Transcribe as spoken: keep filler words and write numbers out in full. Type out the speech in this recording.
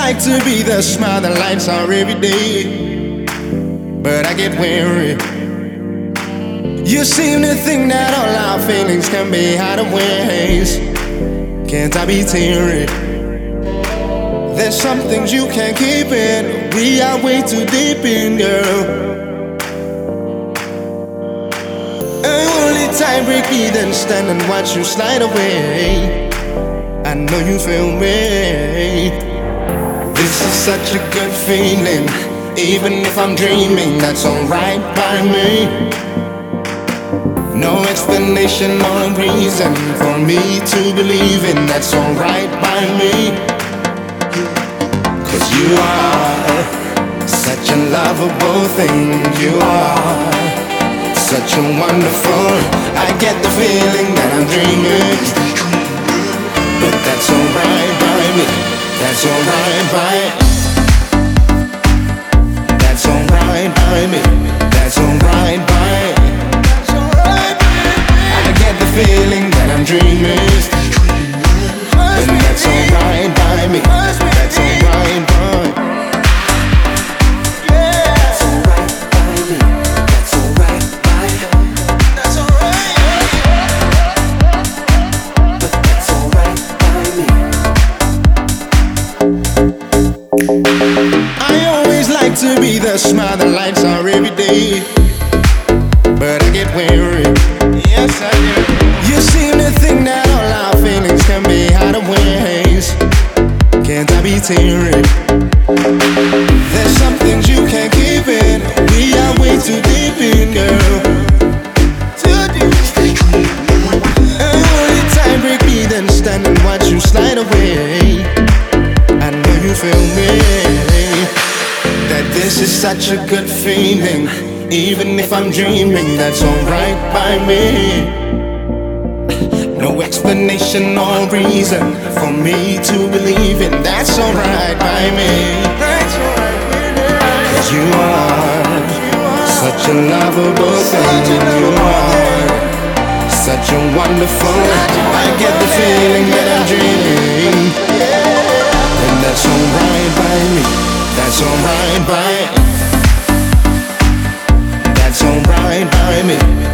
like to be the smile that lights our every day, but I get weary. You seem to think that all our feelings can be hidden ways. Can't I be teary? There's some things you can't keep in. We are way too deep in, girl. I won't let time break me, then stand and watch you slide away. I know you feel me. This is such a good feeling. Even if I'm dreaming, that's alright by me. No explanation or reason for me to believe in, that's alright by me. Cause you are such a lovable thing. You are such a wonderful, I get the feeling that I'm dreaming. But that's alright by me. That's alright by That's alright by me. That's alright by I get the feeling that I'm dreaming. And that's alright by me. That's alright by That's alright by me. That's alright by That's alright. But that's alright by me. I always like to be the smile that lights our every day, but I get weary. Yes, I do. You seem to think that all our feelings can be hidden ways. Can't I be teary? There's some things you can't keep in. We are way too deep in, girl. Too deep. And only time break me, then stand and watch you slide away. I know you feel me. That this is such a good feeling. Even if I'm dreaming, that's alright by me. No explanation or reason for me to believe in, that's alright by me. Cause you are such a lovable thing. You are such a wonderful, I get the feeling that I'm dreaming. And that's alright by me. That's alright by That's alright by me.